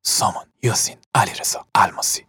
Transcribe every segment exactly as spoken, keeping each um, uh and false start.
سامان یاسین علیرضا الماسی.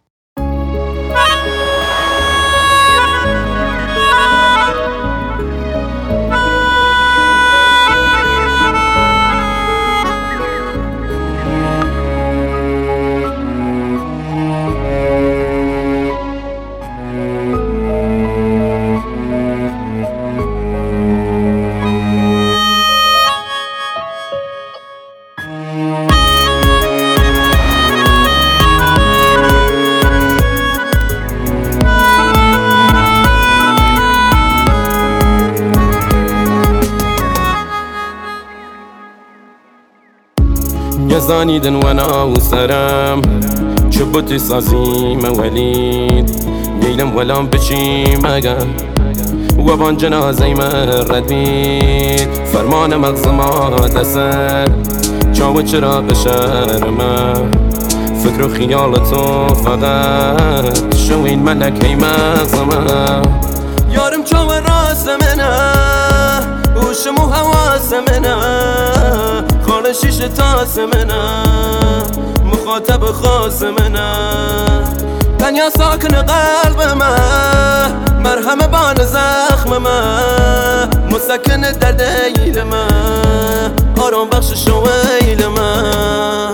يزانيدن وانا وسرم شبوتي صازيم وليد يلم ولام بشي مگم وبان جنازي مرديد فرمان مغزمات اثر جاو چراغ شرمه فکر و خیالتو فقط شوین ملکه مغزمه یارم چاو راست منه وشم و حواس منه خال شیش تاس منه مخاطب خاص منه دنیا ساکن قلب من مرهم بان زخم من مسکن درد ایل من آرام بخش شویل من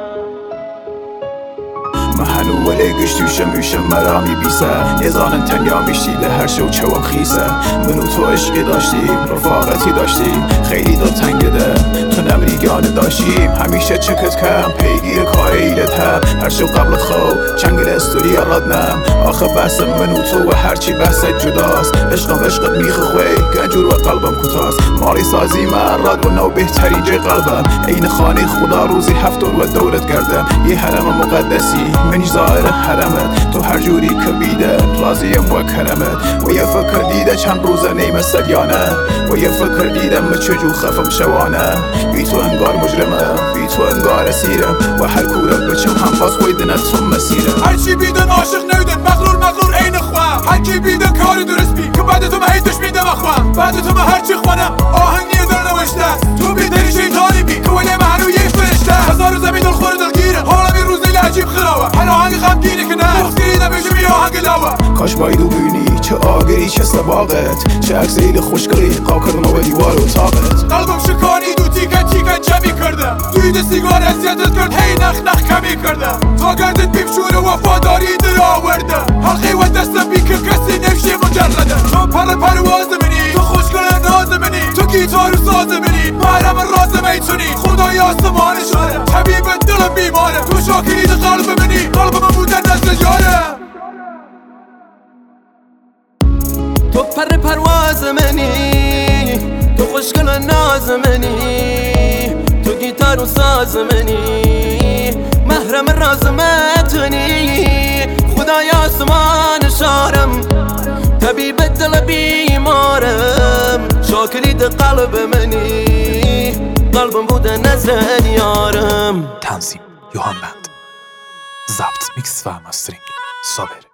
محنو ولی گشتوشم میشم مرامی بیسه یزانن تنیا میشتی لهر شو چواب خیسه منو تو عشقی داشتیم رفاقتی داشتیم خیلی دل تنگده تو نمریگانه داشتیم همیشه چکت کم پیگیر کایلت هم هر شو قبلت خو چنگل استوری ردنم آخه بحث منو تو و هرچی بحثت جداست عشقم عشقت میخ خوی گنجور و قلبم کتاست مالی سازی من رد و نو بهترین جای قلبم این خانه خدا روزی هفتور و دورت گردم یه حرم مقدسی منی ظاهر حرمت تو هر جوری که بیده راضیم و کرمت و یه فکر دیده چند روزه نیمه سدیانه و یه فکر دیدم چجور خفم شوانه بی تو انگار مجرمم بی تو انگار اسیرم و هر کورم بچم هم باز خویدنت تو مسیرم هرچی بیدن عاشق نودن مغرور مغرور عین خوام هرکی بیدن کاری درست بی که بعد تو مهیتش میدم اخوام بعد تو ما هرچی خوانم آهنگی در نوشته است تو بیدنی شیطانی بی که ولی محنو یک فرشته هزار و زمین دل خور دلگیره حالا می روز لیل عجیب خراوه هر آهنگ خمگینه که نه بخصیریده بشه بی آهنگ لاوه کاش بایدو بینی چه آگری چه سباقت چه عکسیل خوشگلی قا کردم و دیوار و طاقت قلبم شکانی دو تیکن تیکن جمعی کردم توی سیگار اذیتت کرد هی نخ نخ کمی کردم تا گردت بیم شور وفاداری در آورده حلقی و دستم بی که کسی نفشی مجرده تو پر پرواز منی تو خوشگل ناز منی تو گیتار و ساز منی محرم راز میتونی خدای آسمان شاره طبیب دلم بیماره تو شاکرید قلب منی قلب من بودن نزد یاره تو پر پرواز منی تو خوشگل ناز منی تو گیتار و ساز منی محرم راز متونی خدای آسمان شارم طبیب دل بیمارم شاکرید قلب منی قلبم بوده نزد یارم. تنظیم یوهان بند، ضبط میکس و مسترینگ صابر.